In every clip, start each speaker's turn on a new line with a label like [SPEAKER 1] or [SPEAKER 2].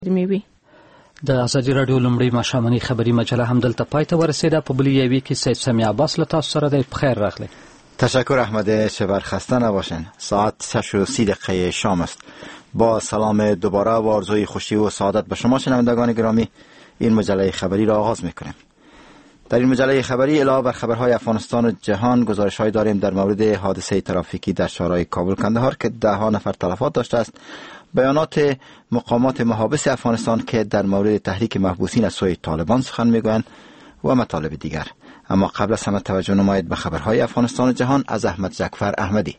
[SPEAKER 1] میوي.
[SPEAKER 2] د ازادي راډیو لومړی ماښامنۍ خبري مجله هم دلته پای ته ورسېده. په بلې یوې کې سید سمیع عباس له تاسو سره دی. بخیر راغلی.
[SPEAKER 3] تشکر احمد شبر، خسته نباشین. ساعت 6:30 شام است. با سلام دوباره و آرزوی خوشی و سعادت به شما شنوندگان گرامی، این مجله خبری را آغاز می‌کنیم. در این مجله خبری علاوه بر خبرهای افغانستان و جهان گزارش‌های داریم در مورد حادثه ترافیکی در شهرهای کابل کندهار که 10 نفر تلفات داشته است، بیانات مقامات محابس افغانستان که در مورد تحریک محبوسین از سوی طالبان سخن میگویند و مطالب دیگر. اما قبل از همه توجه نمایید به خبرهای افغانستان و جهان از احمد جعفر احمدی.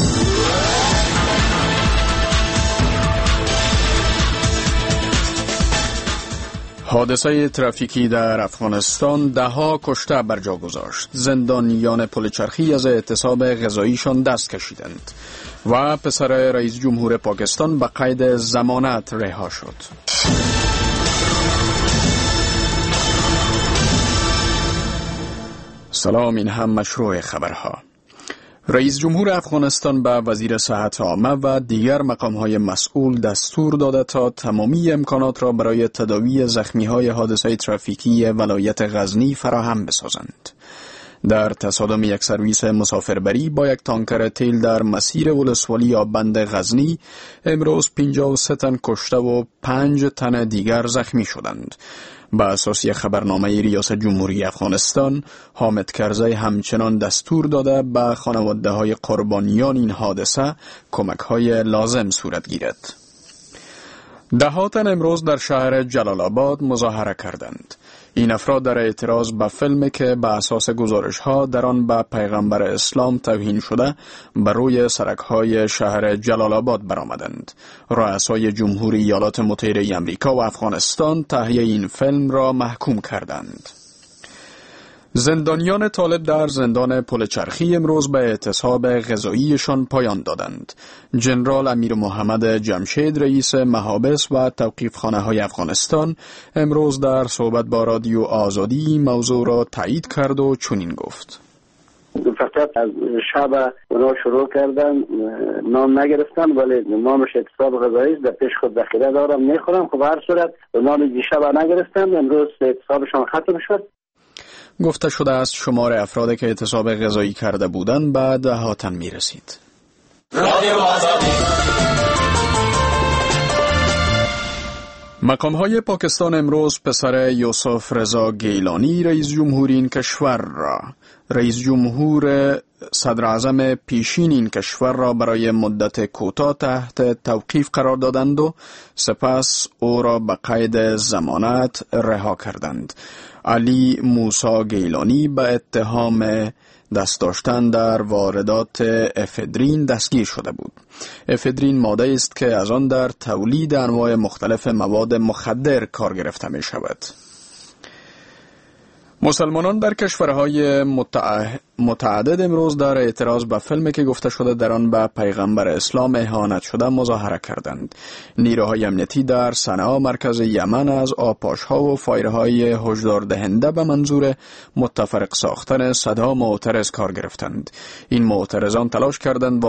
[SPEAKER 4] حادثه ترافیکی در افغانستان 10 کشته بر جا گذاشت. زندانیان پل چرخی از اعتصاب غذاییشان دست کشیدند و پسر رئیس جمهور پاکستان به قید ضمانت رها شد. سلام، این هم مشروع خبرها. رئیس جمهور افغانستان به وزیر صحت عامه و دیگر مقام‌های مسئول دستور داده تا تمامی امکانات را برای تداوی زخمی‌های حادثه ترافیکی ولایت غزنی فراهم بسازند. در تصادم یک سرویس مسافربری با یک تانکر تیل در مسیر ولسوالی آبند غزنی امروز 53 تن کشته و 5 تن دیگر زخمی شدند. با اساس خبرنامه ریاست جمهوری افغانستان، حامد کرزی همچنان دستور داده به خانواده‌های قربانیان این حادثه کمک‌های لازم صورت گیرد. 10 تن امروز در شهر جلال آباد مظاهره کردند. این افراد در اعتراض به فیلمی که به اساس گزارش‌ها در آن به پیغمبر اسلام توهین شده بر روی سرک‌های شهر جلال آباد برآمدند. رؤسای جمهوری ایالات متحده آمریکا و افغانستان تهیه این فیلم را محکوم کردند. زندانیان طالب در زندان پل چرخی امروز به اعتصاب غذاییشان پایان دادند. جنرال امیر محمد جمشید رئیس محابس و توقیفخانه‌های افغانستان امروز در صحبت با رادیو آزادی این موضوع را تایید کرد و چنین گفت:
[SPEAKER 5] فقط از شب اونا شروع کردن، نام نگرفتن، ولی نامش اعتصاب غذایی است. در پیش خود ذخیره دارم میخورم. خب هر صورت نام دیشب نگرفتن، امروز اعتصابشان ختم شد.
[SPEAKER 4] گفته شده است شمار افرادی که اعتصاب غذایی کرده بودند به 10 تن می رسید. مقام‌های پاکستان امروز پسر یوسف رضا گیلانی رئیس جمهور این کشور را رئیس جمهور صدر اعظم پیشین این کشور را برای مدت کوتاه تحت توقیف قرار دادند و سپس او را به قید ضمانت رها کردند. علی موسی گیلانی به اتهام دست داشتن در واردات افدرین دستگیر شده بود. افدرین ماده است که از آن در تولید انواع مختلف مواد مخدر کار گرفته می شود. مسلمانان در کشورهای متعدد امروز در اعتراض به فیلمی که گفته شده در آن به پیغمبر اسلام اهانت شده مظاهره کردند. نیروهای امنیتی در صنعا مرکز یمن از آپاش‌ها و فایرهای هشدار دهنده به منظور متفرق ساختن صدها معترض کار گرفتند. این معترضان تلاش کردند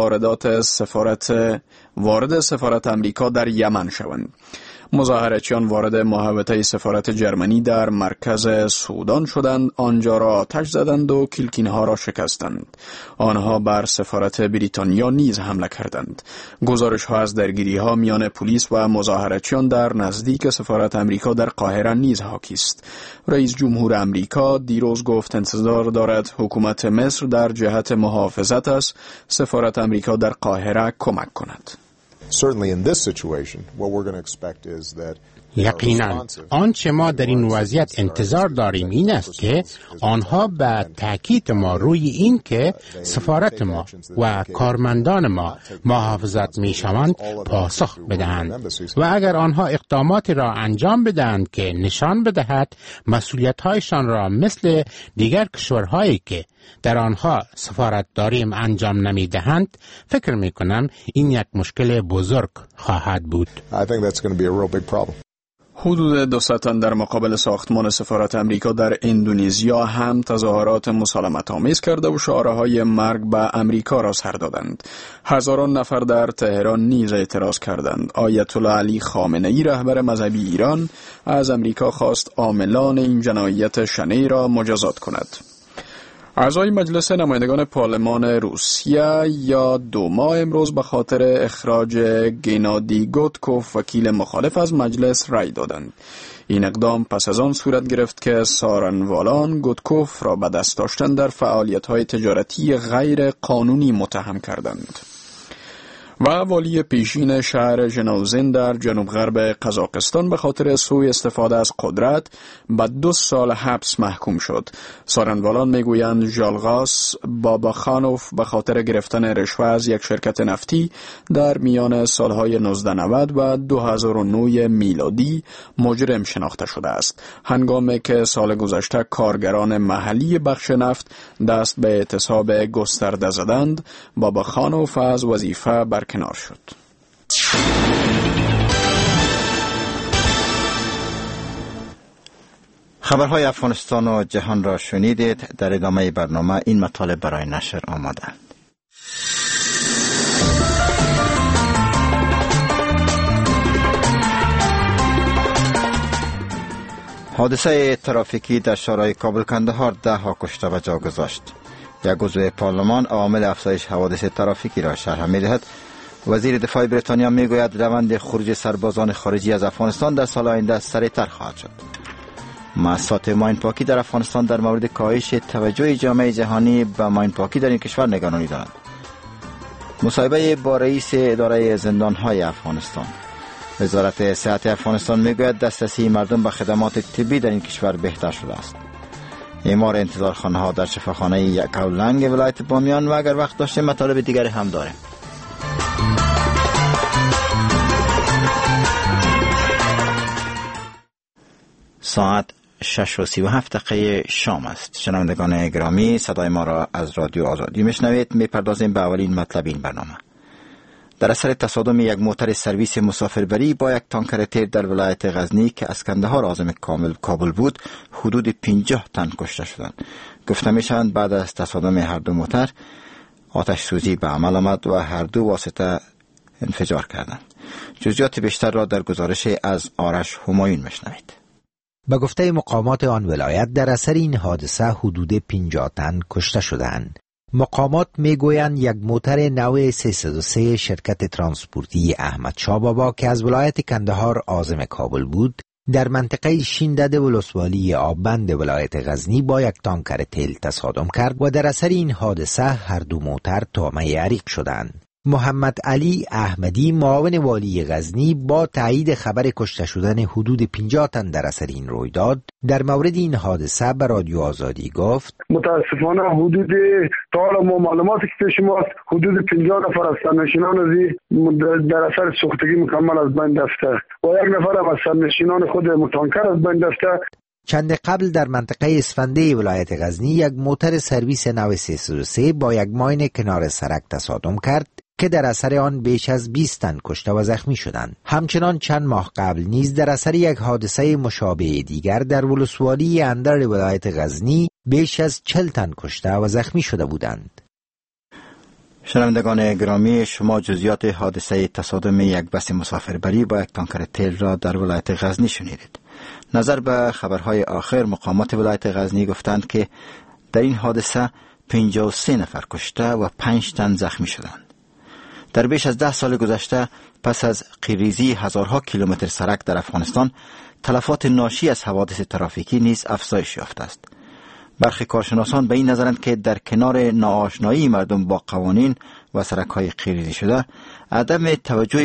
[SPEAKER 4] وارد سفارت امریکا در یمن شوند. مظاهرچیان وارد محوطه سفارت جرمنی در مرکز سودان شدند، آنجا را آتش زدند و کلکینها را شکستند. آنها بر سفارت بریتانیا نیز حمله کردند. گزارش‌ها از درگیری‌ها میان پلیس و مظاهرچیان در نزدیک سفارت امریکا در قاهره نیز حاکی است. رئیس جمهور امریکا دیروز گفت انتظار دارد حکومت مصر در جهت محافظت از سفارت امریکا در قاهره کمک کند.
[SPEAKER 6] یقینا آنچه ما در این وضعیت انتظار داریم این است که آنها به تاکید ما روی این که سفارت ما و کارمندان ما محافظت می شوند پاسخ بدهند و اگر آنها اقداماتی را انجام بدهند که نشان بدهد مسئولیت‌هایشان را مثل دیگر کشورهایی که در آنها سفارتداریم انجام نمی دهند، فکر می کنم این یک مشکل بزرگ خواهد بود.
[SPEAKER 4] حدود 200 تن در مقابل ساختمان سفارت امریکا در اندونزیا هم تظاهرات مسالمت‌آمیز کرده و شعارهای مرگ به امریکا را سر دادند. هزاران نفر در تهران نیز اعتراض کردند. آیت الله علی خامنه‌ای رهبر مذهبی ایران از امریکا خواست عاملان این جنایت شنیع را مجازات کند. اعضای مجلس نمایندگان پارلمان روسیه یا دوما امروز به خاطر اخراج گنادی گوتکوف وکیل مخالف از مجلس رأی دادند. این اقدام پس از آن صورت گرفت که سارنوالان گوتکوف را به دست داشتن در فعالیت‌های تجارتی غیر قانونی متهم کردند. و والی پیشین شهر ژنوزن در جنوب غرب قزاقستان به خاطر سوء استفاده از قدرت به 2 سال حبس محکوم شد. سارنوالان میگویند ژالغاس باباخانوف به خاطر گرفتن رشوه از یک شرکت نفتی در میان سالهای 1990 و 2009 میلادی مجرم شناخته شده است، هنگامی که سال گذشته کارگران محلی بخش نفت دست به اعتصاب گسترده زدند. باباخانوف از وظیفه برکنار شد.
[SPEAKER 3] خبرهای افغانستان و جهان را شنیدید. در ادامه برنامه این مطالب برای نشر آمدند. حادثه ترافیکی در شهرهای کابل کندهار 10 کشته و جا گذاشت. یک عضو پارلمان عوامل افزایش حوادث ترافیکی را شرح می‌دهد. وزیر دفاع بریتانیا میگوید روند خروج سربازان خارجی از افغانستان در سال آینده سریعتر خواهد شد. مؤسسات ماین پاکی در افغانستان در مورد کاهش توجه جامعه جهانی به ماین پاکی در این کشور نگرانی دارند. مصاحبه با رئیس اداره زندان‌های افغانستان. وزارت صحت افغانستان میگوید دسترسی مردم به خدمات طبی در این کشور بهتر شده است. اعمار انتظارخانه‌ها در شفاخانه یکاولنگ ولایت بامیان و اگر وقت داشته مطالب دیگری هم داریم. ساعت 6:37 شام است. شنوندگان گرامی، صدای ما را از رادیو آزادی میشنوید. میپردازیم به اولین مطلب این برنامه. در اثر تصادم یک موتر سرویس مسافربری با یک تانکر تیر در ولایت غزنی که از کندهار عازم کابل بود، حدود 50 تن کشته شدند. گفته میشوند بعد از تصادم هر دو موتر آتش سوزی به عمل آمد و هر دو واسطه انفجار کردند. جزئیات بیشتر را در گزارش از آرش همایون میشنوید.
[SPEAKER 1] به گفته مقامات آن ولایت در اثر این حادثه حدود 50 تن کشته شدند. مقامات میگویند یک موتر نو 303 شرکت ترانسپورتی احمد شاه بابا که از ولایت کندهار عازم کابل بود در منطقه شیندد ولسوالی آبند ولایت غزنی با یک تانکر تیل تصادم کرد و در اثر این حادثه هر دو موتر طعمه عریق شدند. محمد علی احمدی معاون والی غزنی با تایید خبر کشته شدن حدود 50 تن در اثر این رویداد در مورد این حادثه به رادیو آزادی گفت:
[SPEAKER 7] متاسفانه حدود تا حالا ما معلوماتی که پیش ماست حدود 50 نفر از سرنشینان در اثر سوختگی مکمل از بین رفته و یک نفر از سرنشینان خود تانکر از بین رفته.
[SPEAKER 1] چند قبل در منطقه اسفنده ولایت غزنی یک موتر سرویس نو 303 با یک ماین کنار سرک تصادم کرد که در اثر آن بیش از 20 تن کشته و زخمی شدند. همچنان چند ماه قبل نیز در اثر یک حادثه مشابه دیگر در ولسوالی اندر ولایت غزنی بیش از 40 تن کشته و زخمی شده بودند.
[SPEAKER 3] شنوندگان گرامی، شما جزئیات حادثه تصادم یک بس مسافربری با یک تانکر تیل را در ولایت غزنی شنیدید. نظر به خبرهای آخر، مقامات ولایت غزنی گفتند که در این حادثه 53 نفر کشته و 5 تن زخمی شدند. در بیش از 10 سال گذشته پس از قیریزی هزارها کیلومتر سرک در افغانستان، تلفات ناشی از حوادث ترافیکی نیز افزایش یافته است. برخی کارشناسان به این نظرند که در کنار ناآشنایی مردم با قوانین و سرک‌های قیریزی شده، عدم توجه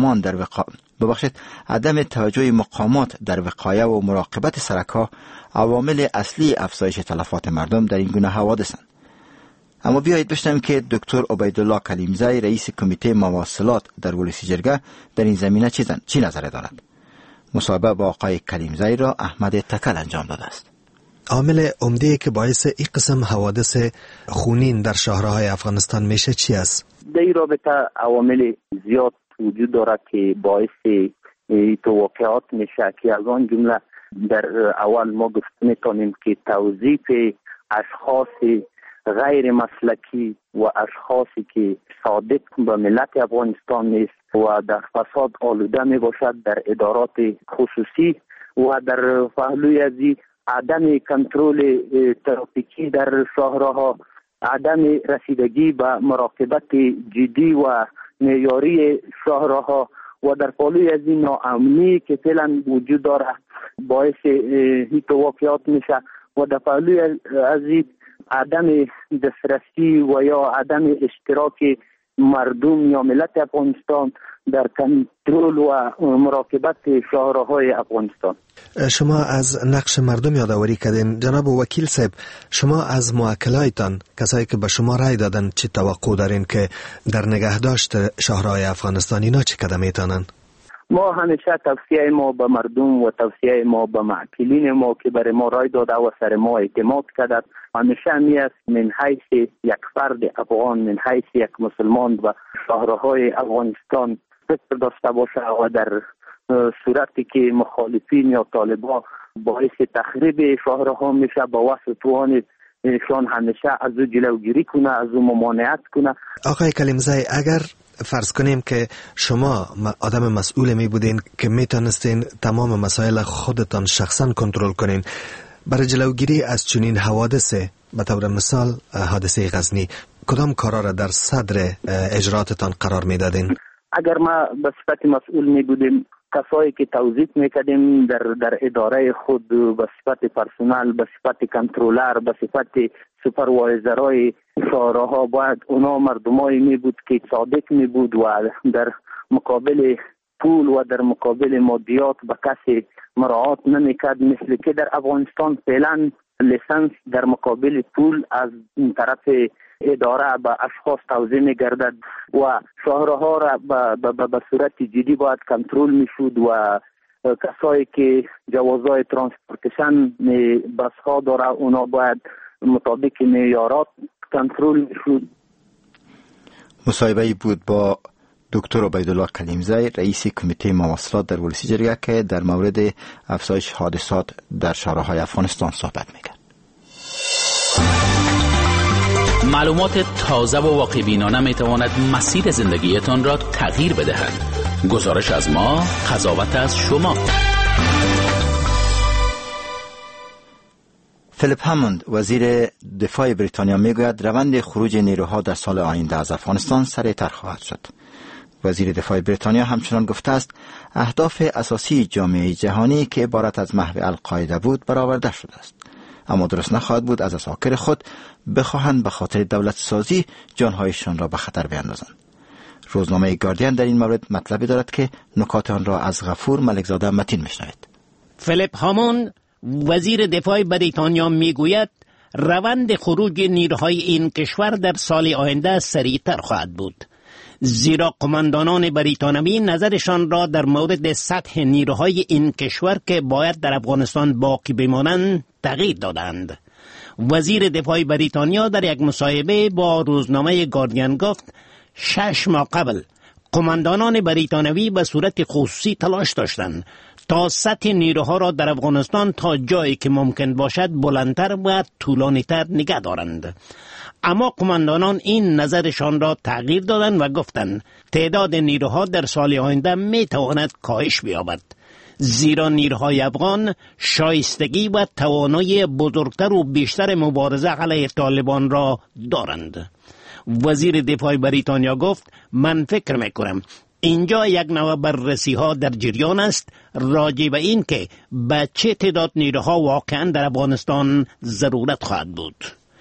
[SPEAKER 3] مقامات در وقایه و مراقبت سرک‌ها عوامل اصلی افزایش تلفات مردم در این گونه حوادثند. اما بیایید بشنویم که دکتر عبیدالله کلیمزی، رئیس کمیته مواصلات در ولسی جرگه، در این زمینه چی نظر دارد. مصاحبه با آقای کلیمزی را احمد تکل انجام داده است.
[SPEAKER 8] عامل عمده که باعث این قسم حوادث خونین در شهرهای افغانستان میشه چی است؟
[SPEAKER 5] در این رابطه عوامل زیاد وجود دارد که باعث تو واقعات میشه که از آن جمله در اول ما گفت میتونیم که توظیف اشخاص غیر مسلکی و اشخاصی که صادق به ملت افغانستان نیست و در فساد آلوده می باشد در ادارات خصوصی و در پهلوی از عدم کنترل ترافیکی در شاهراها، عدم رسیدگی به مراقبت جدی و معیاری شاهراها و در پهلوی از ناامنی که فعلا وجود داره باعث این واقعات میشه و در پهلوی از عدم دسترسی و یا عدم اشتراک مردم یا ملت افغانستان در کنترل و مراقبت شاهراهای افغانستان.
[SPEAKER 8] شما از نقش مردم یادآوری کردین. جناب وکیل صاحب، شما از موکلایتان، کسایی که به شما رای دادن، چی توقع دارین که در نگهداشت شاهراهای افغانستان اینا چی قدم میتونن؟
[SPEAKER 5] ما همیشه توصیه ما به مردم و توصیه ما به معقلین ما که برای ما رای داده و سر ما اعتماد کرده همیشه می است من حیث یک فرد افغان، من حیث یک مسلمان و شاهراهای افغانستان فکر داشته باشه و در صورتی که مخالفین یا طالبان باعث تخریب شاهراها میشه با وصف توان شان همیشه از او جلوگیری کنه، از او ممانعت کنه.
[SPEAKER 8] آقای کلیمزی، اگر فرض کنیم که شما آدم مسئول می بودین که میتونستین تمام مسائل خودتان شخصا کنترل کنین، برای جلوگیری از چنین حوادث، به طور مثال حادثه غزنی، کدام کارا را در صدر اجراتتان قرار میدادین؟
[SPEAKER 5] اگر ما به صفت مسئول می بودیم، کسایی که توظیف میکردیم در اداره خود به صفت پرسنل، به صفت کنترلر، به صفت سوپروایزرهای شاهراها، باید اونا مردمایی می بود که صادق می بود و در مقابل پول و در مقابل مادیات به کسی مراعات نمیکرد، مثل که در افغانستان فعلا لیسانس در مقابل پول از این طرف اداره به اشخاص توزیع می‌گردد و شاهراها را به صورت جدی باید کنترل می‌شد و کسایی که جوازهای ترانسپورتیشن بس‌ها داره اونا باید مطابق معیارات کنترل می‌شد.
[SPEAKER 3] مصاحبه‌ای بود با دکتر عبیدالله کلیمزی، رئیس کمیته مواصلات در ولسی جرگه، که در مورد افزایش حادثات در شاهراهای افغانستان صحبت می‌کرد.
[SPEAKER 9] معلومات تازه و واقع بینانه می تواند مسیر زندگیتان را تغییر بدهد. گزارش از ما، قضاوت از شما.
[SPEAKER 3] فیلیپ هاموند، وزیر دفاع بریتانیا، میگوید روند خروج نیروها در سال آینده از افغانستان سریعتر خواهد شد. وزیر دفاع بریتانیا همچنان گفته است اهداف اساسی جامعه جهانی که عبارت از محو القاعده بود برآورده شده است، اما درست نخواهد بود از عساکر خود بخواهند به خاطر دولت سازی جانهایشان را به خطر بیندازند. روزنامه گاردین در این مورد مطلبی دارد که نکات آن را از غفور ملکزاده متین میشنوید.
[SPEAKER 10] فیلیپ هاموند، وزیر دفاع بریتانیا، میگوید روند خروج نیروهای این کشور در سال آینده سریعتر خواهد بود، زیرا قماندانان بریتانوی نظرشان را در مورد سطح نیروهای این کشور که باید در افغانستان باقی بمانند تغییر دادند. وزیر دفاع بریتانیا در یک مصاحبه با روزنامه گاردین گفت 6 ماه قبل قماندانان بریتانوی به صورت خصوصی تلاش داشتند تا سطح نیروها را در افغانستان تا جایی که ممکن باشد بلندتر و طولانی‌تر نگه دارند، اما قماندانان این نظرشان را تغییر دادند و گفتند تعداد نیروها در سال آینده می تواند کاهش بیابد، زیرا نیروهای افغان شایستگی و توانایی بزرگتر و بیشتر مبارزه علیه طالبان را دارند. وزیر دفاع بریتانیا گفت من فکر میکنم اینجا یک نوع بررسی ها در جریان است راجع به این که به چه تعداد نیروها واقعا در افغانستان ضرورت خواهد بود.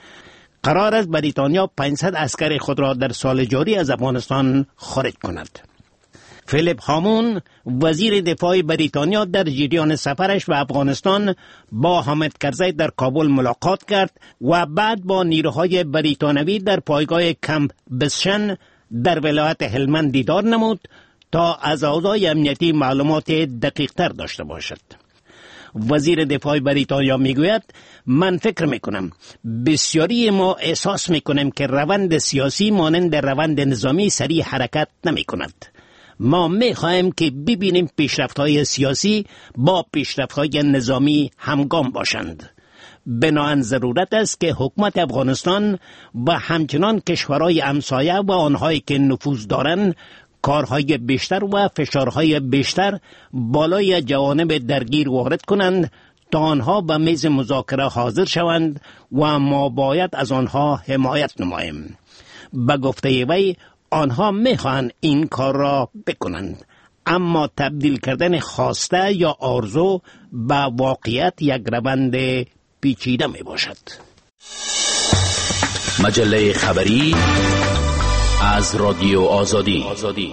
[SPEAKER 10] قرار است بریتانیا 500 عسکر خود را در سال جاری از افغانستان خارج کند. فیلیپ هاموند، وزیر دفاع بریتانیا، در جریان سفرش به افغانستان با حامد کرزی در کابل ملاقات کرد و بعد با نیروهای بریتانوی در پایگاه کمپ بسشن در ولایت هلمند دیدار نمود تا از اوضاع امنیتی معلومات دقیق تر داشته باشد. وزیر دفاع بریتانیا میگوید من فکر میکنم بسیاری ما احساس میکنیم که روند سیاسی مانند روند نظامی سریع حرکت نمیکند ما می‌خواهیم که ببینیم پیشرفت‌های سیاسی با پیشرفت‌های نظامی همگام باشند. بنابراین ضرورت است که حکومت افغانستان و همچنان کشورهای همسایه و آنهایی که نفوذ دارند کارهای بیشتر و فشارهای بیشتر بالای جوانب درگیر وارد کنند تا آنها به میز مذاکره حاضر شوند و ما باید از آنها حمایت نماییم. به گفته وی آنها میخواهند این کار را بکنند، اما تبدیل کردن خواسته یا آرزو به واقعیت یک روند پیچیده می باشد.
[SPEAKER 9] مجله خبری از رادیو آزادی.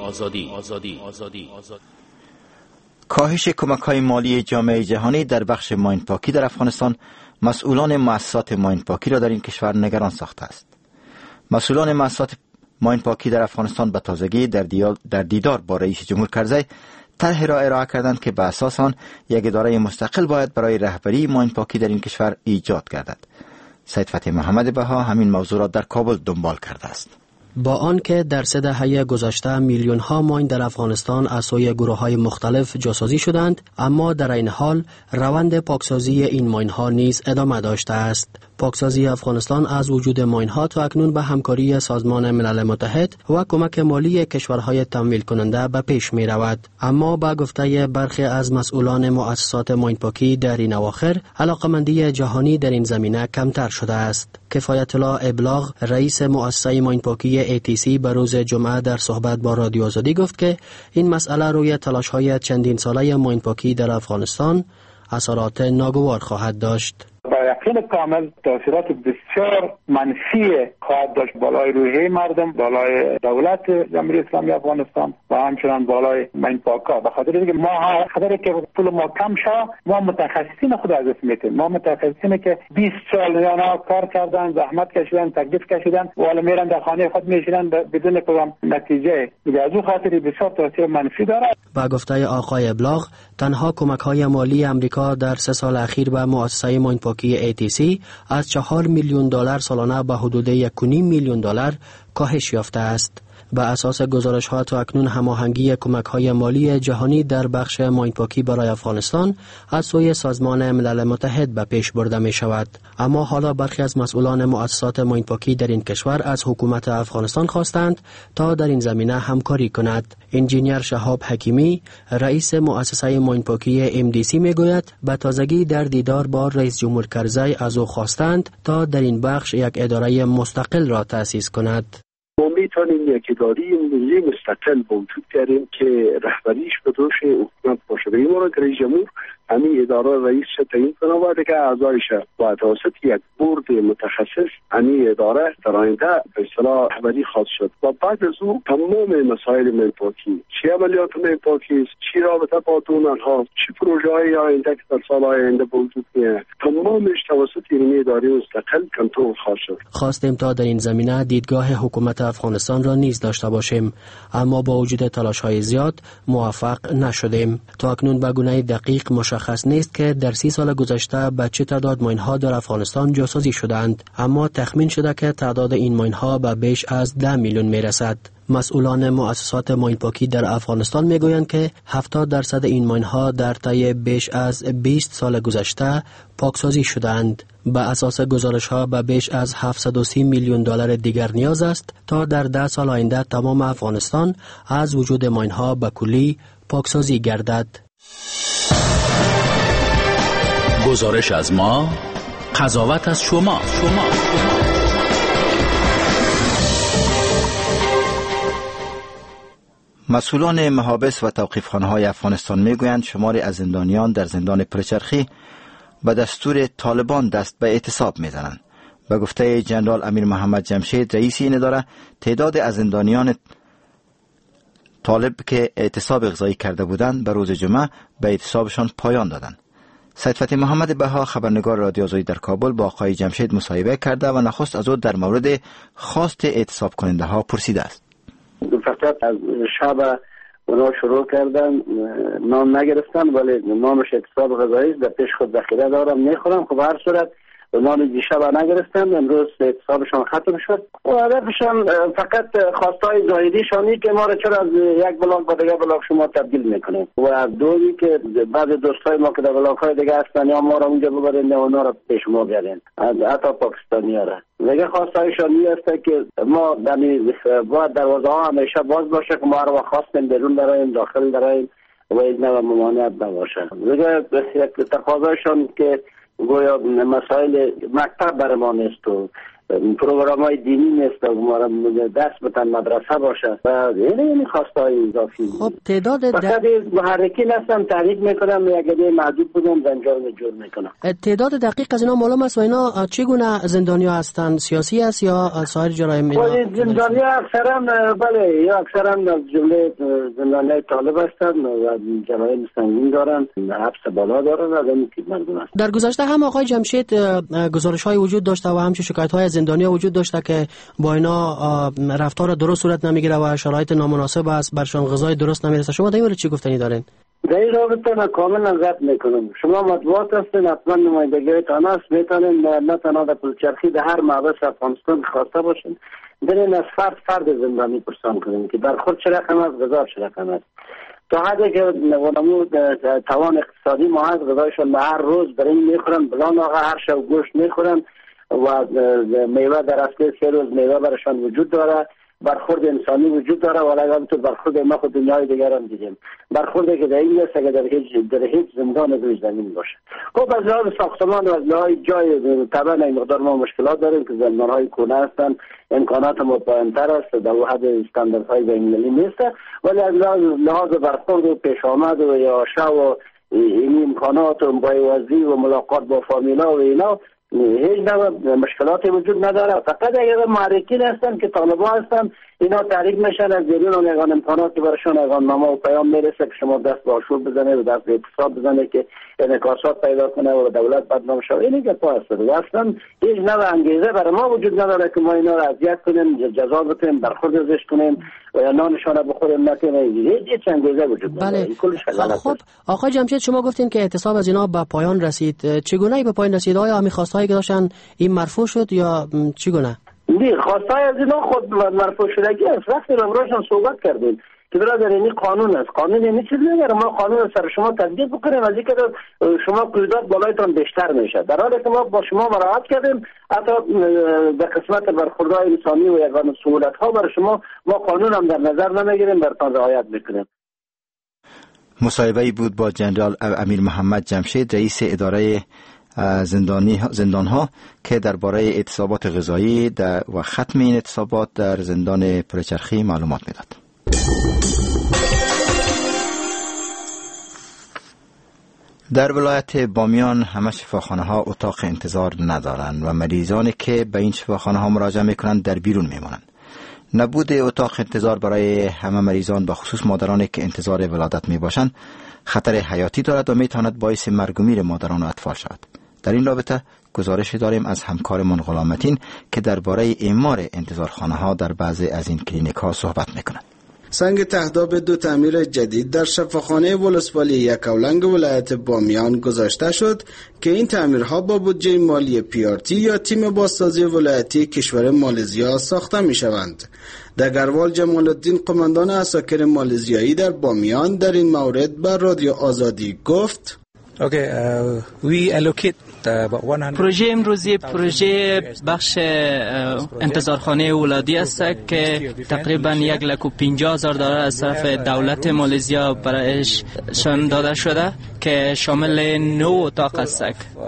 [SPEAKER 3] کاهش کمک‌های مالی جامعه جهانی در بخش ماینپاکی در افغانستان مسئولان مؤسسات ماینپاکی را در این کشور نگران ساخته است. مسئولان مؤسسات ماینپاکی در افغانستان به تازگی در دیدار با رئیس جمهور کرزی طرحی را ارائه کردند که به اساس آن یک اداره مستقل باید برای رهبری ماینپاکی در این کشور ایجاد گردد. سید فتح محمد بها همین موضوع را در کابل دنبال کرده است.
[SPEAKER 11] با آنکه در 3 دهه گذشته میلیون ها ماین در افغانستان از سوی گروه های مختلف جاسازی شدند، اما در این حال روند پاکسازی این ماین ها نیز ادامه داشته است. پاکسازی افغانستان از وجود ماین ها تا اکنون به همکاری سازمان ملل متحد و کمک مالی کشورهای تمویل کننده به پیش می رود. اما با گفته برخی از مسئولان مؤسسات ماینپاکی در این اواخر، علاقمندی جهانی در این زمینه کمتر شده است. کفایت الله ابلاغ، رئیس مؤسسه ماینپاکی ATC، به روز جمعه در صحبت با رادیو آزادی گفت که این مسئله روی تلاش‌های چندین ساله ماینپاکی در افغانستان اثرات ناگوار خواهد داشت.
[SPEAKER 12] با یقین کامل تاثیرات بسیار منفی خواهد داشت بالای روحیه مردم، بالای دولت جمهوری اسلامی افغانستان و همچنان بالای ماینپاکا. به خاطر اینکه ما خاطر که پول ما کم شد، ما متخصصین خود از اسم میتیم. ما متخصصین که 20 سال یا کار کردن، زحمت کشیدن، تکلیف کشیدن و حالا میرن در خانه خود میشینن بدون کدام نتیجه. از اون خاطر بسیار تاثیر منفی دارد.
[SPEAKER 11] با گفته آقای ابلاغ، تنها کمک‌های مالی امریکا در 3 سال اخیر به مؤسسه ماینپاکی ATC از 4 میلیون دلار سالانه به حدود 1.5 میلیون دلار کاهش یافته است. به اساس گزارش‌ها تا اکنون هماهنگی کمک‌های مالی جهانی در بخش ماینپاکی برای افغانستان از سوی سازمان ملل متحد به پیش برده می‌شود. اما حالا برخی از مسئولان مؤسسات ماینپاکی در این کشور از حکومت افغانستان خواستند تا در این زمینه همکاری کند. انجینیر شهاب حکیمی، رئیس مؤسسه ماینپاکی MDC میگوید به تازگی در دیدار با رئیس جمهور کرزی از او خواستند تا در این بخش یک اداره مستقل را تأسیس کند.
[SPEAKER 5] ما میتونیم یک اداره ملی مستقل وجود داریم که رهبریش به دوش حکومت باشه. به این مورد رئیس جمهور همین اداره رئیس تعیین کنه و دیگه اعضایش با توسط یک بورد متخصص همین اداره در آینده به اصطلاح رهبری خواهد شد و بعد از او تمام مسائل ماینپاکی، چه عملیات ماینپاکی است، چه رابطه با دونرها، چه پروژه‌های آینده که در سال آینده به وجود میاد، تمامش توسط این اداره مستقل کنترل خواهد شد.
[SPEAKER 11] خواستیم تا در این زمینه دیدگاه حکومت افغانستان را نیز داشته باشیم، اما با وجود تلاش‌های زیاد موفق نشدیم. تا اکنون به گونه دقیق مشخص نیست که در 30 سال گذشته به چه تعداد ماین‌ها در افغانستان جاسازی شدند، اما تخمین شده که تعداد این ماین‌ها به بیش از 10 میلیون میرسد. مسئولان مؤسسات ماینپاکی در افغانستان میگویند که 70% این ماین‌ها در طی بیش از 20 سال گذشته پاکسازی شدند. به اساس گزارش‌ها به بیش از 730 میلیون دلار دیگر نیاز است تا در 10 سال آینده تمام افغانستان از وجود ماین‌ها به کلی پاکسازی گردد.
[SPEAKER 9] گزارش از ما، قضاوت از شما.
[SPEAKER 3] مسئولان محابس و توقیفخانه‌های افغانستان میگویند شماری از زندانیان در زندان پرچرخی به دستور طالبان دست به اعتصاب میزنند. به گفته جنرال امیر محمد جمشید، رئیس این اداره، تعداد از زندانیان طالب که اعتصاب اغضایی کرده بودند به روز جمعه به اعتصابشان پایان دادند. سید فتح محمد بها، خبرنگار رادیو آزادی در کابل، با آقای جمشید مصاحبه کرده و نخست از او در مورد خواست اعتصاب کننده ها پرسیده است.
[SPEAKER 5] فقط از شب اونا شروع کردن، نام نگرفتن، ولی نامش اعتصاب غذایی است، در پیش خود ذخیره دارم میخورم. خب هر صورت نان دیشب نگرفتن، امروز اعتصابشان ختم شد و هدفشان فقط خواستای ظاهریشانی که ما را چرا از یک بلاک به دیگر بلاک شما تبدیل میکنیم و دومی که بعض دوستای ما که در بلاک های دیگه هستن یا ما را اونجا ببرین یا اونا را پیش ما بیارین، حتی پاکستانی ها را. دیگه خواستایشان این است که ما باید دروازه ها همیشه باز باشه که ما را خواستیم بیرون برایم داخل برایم و این نوع ممانعت نباشه. دیگه یک تقاضایشان که گویا مسائل مکتب برای ما نیست و پروگرام های دینی نیست و ما دست بتن مدرسه باشه و این خواستای اضافی.
[SPEAKER 11] خب تعداد
[SPEAKER 5] فقط محرکی نستم تحریک میکنم یا اگه محدود بودم زنجان جور میکنم.
[SPEAKER 11] تعداد دقیق از اینا معلوم است و اینا چگونه زندانی ها هستند؟ سیاسی است یا سایر جرایم؟
[SPEAKER 5] زندانی ها اکثرا بله یا اکثرا از جمله زندانی های طالب هستند و جرایم سنگین دارن، حبس بالا دارن از این تیپ مردم هست.
[SPEAKER 11] در گذشته هم آقای جمشید گزارش های وجود داشته و همچنین شکایت های زندانی ها وجود داشته که با اینا رفتار درست صورت نمیگیره و شرایط نامناسب است، برشان غذای درست نمیرسه. شما در این مورد چی گفتنی دارین؟
[SPEAKER 5] در این رابطه من کاملا رد میکنم. شما مطبوعات هستین، حتما نمایندگیتان هست، میتونین نه تنها در پلچرخی در هر محبس افغانستان خواسته باشین برین از فرد زندانی پرسان کنین که در خود چه رقم است، غذا چه رقم است. تا حدی که نمو توان اقتصادی ما هست، غذایشون هر روز برین میخورن، بلان آقا هر شب گوشت میخورن و میوه در اصل 3 روز میوه برشان وجود داره، برخورد انسانی وجود داره ولی همینطور برخورد ما خود دنیای دیگر هم دیدیم، برخوردی که در این است که در هیچ زندان روی زمین باشه. خب از لحاظ ساختمان و از لحاظ جای طبعا این مقدار ما مشکلات داریم که زندانهای کونه هستن، امکانات ما پایین‌تر است، در حد استانداردهای بین‌المللی نیست، ولی از لحاظ برخورد و پیش آمد و یاشه و این امکانات و بایوازی و ملاقات با فامیلا و اینا هیچ نوع مشکلاتی وجود نداره. فقط اگر محرکین هستن که طالبا هستن اینا تحریک میشن از بیرون و یگان امکاناتی برشان یگان نامه و پیام میرسه که شما دست به آشوب بزنه و دست به اعتصاب بزنه که انعکاسات پیدا کنه و دولت بدنام شود. اینی که پا هست و اصلا هیچ نوع انگیزه برای ما وجود نداره که ما اینا را اذیت کنیم، جزا بدیم، برخورد ازش کنیم و یا نانشان را بخوریم نکنیم. هیچ انگیزه وجود نداره.
[SPEAKER 11] خب آقای جمشید شما گفتین که اعتصاب از اینا به پایان رسید. چگونه به پایان رسید؟ آیا همین خواستایی که داشتن این مرفوع شد یا چگونه؟
[SPEAKER 5] نه، خواستای از اینا خود مرفوع شدگی است. وقتی امروزشان صحبت کردیم که برادر این قانون است، قانون این چیز نمیگه ما قانون سر شما تطبیق بکنیم از اینکه شما قیودات بالایتان بیشتر میشه، در حالی که ما با شما مراعات کردیم حتی به قسمت برخوردهای انسانی و یگان سهولت ها برای شما ما قانون هم در نظر نمیگیریم، برتان رعایت میکنیم.
[SPEAKER 3] مصاحبه‌ای بود با جنرال امیر محمد جمشید رئیس اداره زندان ها که درباره اعتصابات غذایی و ختم این اعتصابات در زندان پلچرخی معلومات میداد. در ولایت بامیان همه شفاخانه ها اتاق انتظار ندارند و مریضانی که به این شفاخانه ها مراجعه میکنند در بیرون میمانند. نبود اتاق انتظار برای همه مریضان به خصوص مادرانی که انتظار ولادت میباشند خطر حیاتی دارد و میتواند باعث مرگ و میر مادران و اطفال شود. در این رابطه گزارش داریم از همکارمان غلامتین که درباره اعمار انتظارخانه ها در بعضی از این کلینیک ها صحبت میکنند.
[SPEAKER 13] سنگ تهداب 2 تعمیر جدید در شفاخانه ولسوالی یکاولنگ ولایت بامیان گذاشته شد که این تعمیرها با بودجه مالی PRT یا تیم بازسازی ولایتی کشور مالزیا ساخته می شوند. دگروال جمال الدین قماندان عساکر مالزیایی در بامیان در این مورد به رادیو آزادی گفت:
[SPEAKER 14] پروژه امروزی پروژه بخش انتظارخانه ولادی است که تقریبا 1,50,000 دلار از طرف دولت مالزیا برایش شان داده شده که شامل 9 اتاق است.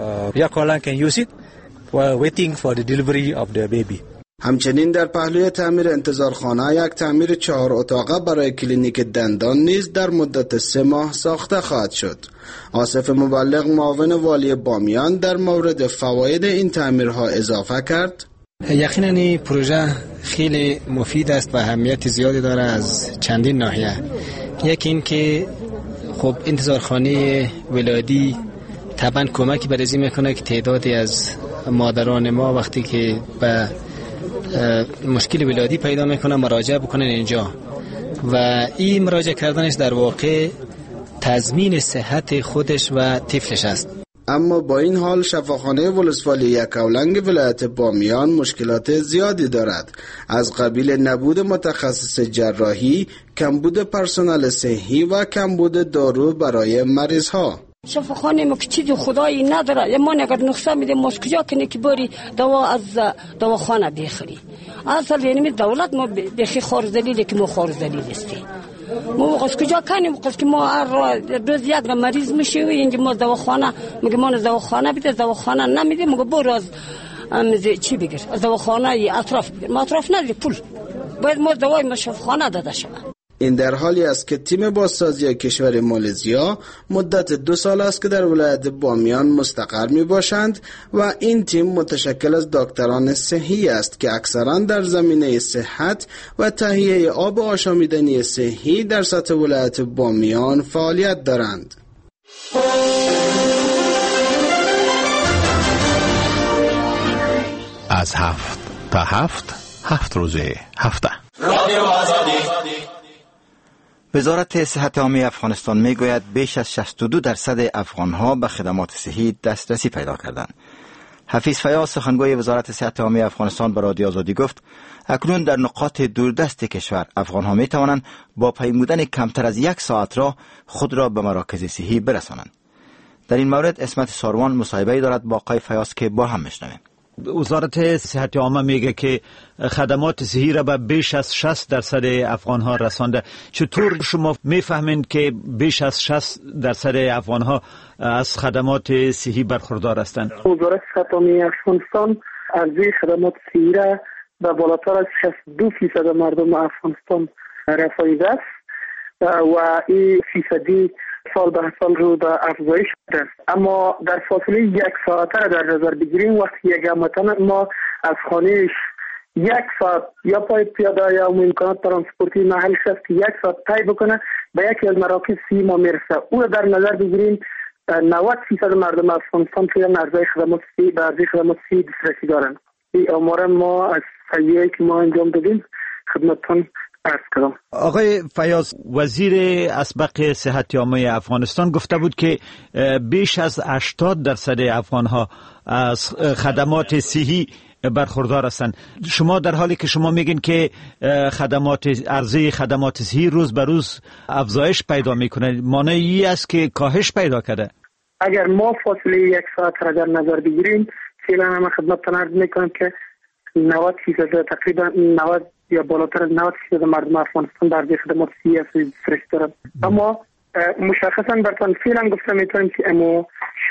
[SPEAKER 13] همچنین در پهلوی تعمیر انتظارخانه یک تعمیر 4 اتاقه برای کلینیک دندان نیز در مدت 3 ماه ساخته خواهد شد. آصف مبلغ معاون والی بامیان در مورد فواید این تعمیرها اضافه کرد:
[SPEAKER 15] یقینا این پروژه خیلی مفید است و اهمیت زیادی داره از چندین ناحیه. یکی این که خب انتظارخانه ولادی طبعا کمکی برای میکنه که تعدادی از مادران ما وقتی که به مشکل ولادی پیدا میکنه مراجعه بکنن اینجا و این مراجعه کردنش در واقع تضمین صحت خودش و طفلش است.
[SPEAKER 13] اما با این حال شفاخانه ولسوالی یکاولنگ ولایت بامیان مشکلات زیادی دارد، از قبیل نبود متخصص جراحی، کمبود پرسنل صحی و کمبود دارو برای مریض ها.
[SPEAKER 16] شفاخانه ما که چیز خدایی نداره، ما اگر نقصه میده ما کجا کنه که باری دوا از دواخانه بخری. اصلا یعنی دولت ما بخی خارزدلیه که ما خارزدلیل هستیم. ما از کجا کنیم که ما روز یک مریض میشیم اینجا ما دواخانه میگه ما دواخانه بده، دواخانه نمیده، میگه برو از چی بگیر از دواخانه اطراف بگیر، ما اطراف نداری پول باید ما دوای ما شفاخانه داده شود.
[SPEAKER 13] این در حالی است که تیم بازسازی کشور مالزیا مدت 2 سال است که در ولایت بامیان مستقر می باشند و این تیم متشکل از دکتران صحی است که اکثرا در زمینه صحت و تهیه آب آشامیدنی صحی در سطح ولایت بامیان فعالیت دارند.
[SPEAKER 9] از 7 تا 7 روز هفته.
[SPEAKER 3] وزارت صحت عامه افغانستان میگوید بیش از 62% افغانها به خدمات صحی دسترسی پیدا کردند. حفیظ فیاض سخنگوی وزارت صحت عامه افغانستان به رادیو آزادی گفت اکنون در نقاط دوردست کشور افغانها می توانند با پیمودن کمتر از 1 ساعت راه خود را به مراکز صحی برسانند. در این مورد اسمت ساروان مصاحبه‌ای دارد با آقای فیاض که با هم میشنویم.
[SPEAKER 2] وزارت صحت عامه میگه که خدمات صحی را به بیش از 60% افغانها رسانده. چطور شما میفهمید که بیش از 60% افغانها از خدمات صحی برخوردار هستند؟
[SPEAKER 17] وزارت صحت عامه افغانستان عرضه خدمات صحی را به بالاتر از 62% مردم افغانستان رسانیده است و این فیصدی سال به سال رو به افزایش است. اما در فاصله 1 ساعته را در نظر بگیریم، وقتی یک هموطن ما از خانهش 1 ساعت یا پای پیاده یا امکانات ترانسپورتی محلش است که 1 ساعت طی بکنه به یکی از مراکز صحی ما میرسه، او را در نظر بگیریم 90% مردم افغانستان توی عرضه خدمات صحی به عرضه خدمات صحی دسترسی دارند. این آمار ما از تجربه‌ای که ما انجام دادیم خدمتتون عرض کردم.
[SPEAKER 2] آقای فیاض، وزیر اسبق صحت عامه افغانستان گفته بود که بیش از 80% افغانها از خدمات صحی برخوردار هستند. شما در حالی که شما میگین که عرضه خدمات صحی روز به روز افزایش پیدا میکنه، معنی این است که کاهش پیدا کرده؟
[SPEAKER 17] اگر ما فاصله 1 ساعت را در نظر بگیریم، فعلا هم خدمتتون عرض میکنم که 90% تقریبا 90 یا بالاتر از 90% مردم افغانستان در خدمات صحی دسترسی دارند. اما مشخصا برتان فعلا گفته میتونیم که اما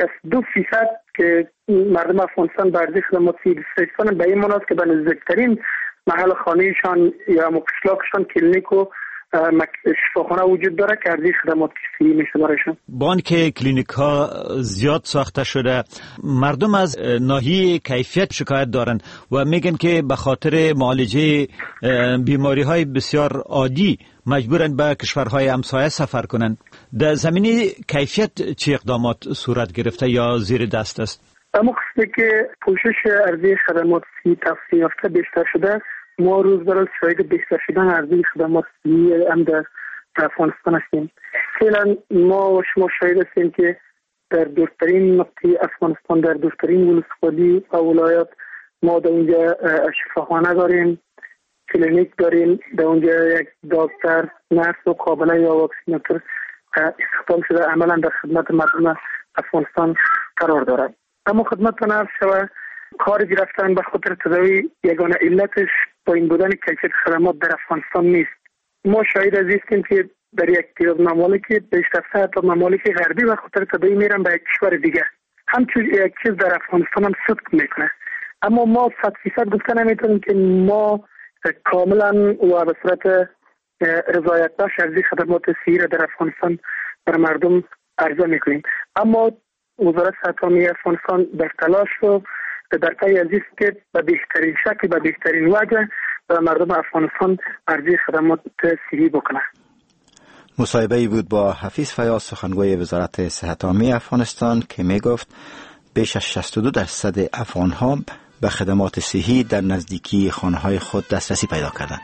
[SPEAKER 17] 62% که مردم افغانستان در خدمات صحی دسترسی دارند به این معنی است که به نزدیکترین محل خانهشان یا قشلاقشان کلینیک و شفاخانه وجود داره که عرضه خدمات صحی میشه برایشان.
[SPEAKER 2] با آنکه کلینیک ها زیاد ساخته شده، مردم از ناحیه کیفیت شکایت دارند و میگن که به خاطر معالجه بیماری های بسیار عادی مجبورن به کشورهای همسایه سفر کنند. در زمینه کیفیت چه اقدامات صورت گرفته یا زیر دست است؟
[SPEAKER 17] اما قسمی که پوشش عرضه خدمات صحی توسعه یافته بیشتر شده، ما روز به روز شاهد بیشتر شدن عرضه خدمات صحی هم در افغانستان هستیم. فعلا ما و شما شاهد هستیم که در دورترین نقطه افغانستان، در دورترین ولسوالی و ولایات ما در اونجا شفاخانه داریم، کلینیک داریم، در اونجا یک دکتر، نرس و قابله یا واکسیناتور استخدام شده عملا در خدمت مردم افغانستان قرار دارد. اما خدمتتان عرض شود کار گرفتن به خاطر تداوی یگانه علتش پایین بودن کیفیت خدمات در افغانستان نیست. ما شاهد از هستیم که در یک تعداد ممالک بیشتر تا ممالک غربی به خاطر تداوی میرن به یک کشور دیگه. همچنین یک چیز در افغانستان هم صدق میکنه. اما ما 100% گفته نمیتونیم که ما کاملا و به صورت رضایت بخش عرضه خدمات صحی را در افغانستان بر مردم عرضه میکنیم. اما وزارت صحت عامه افغانستان در تلاش و در پی از است که به بهترین شکل، به بهترین وجه به مردم افغانستان عرضه خدمات صحی بکنه.
[SPEAKER 3] مصاحبه‌ای بود با حفیظ فیاض سخنگوی وزارت صحت عامه افغانستان که می گفت بیش از 62% افغان‌ها به خدمات صحی در نزدیکی خانه‌های خود دسترسی پیدا کردند.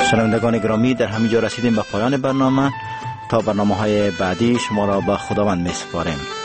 [SPEAKER 3] شنوندگان گرامی، در همین جا رسیدیم به پایان برنامه. تا برنامه‌های بعدی شما را به خداوند می‌سپاریم.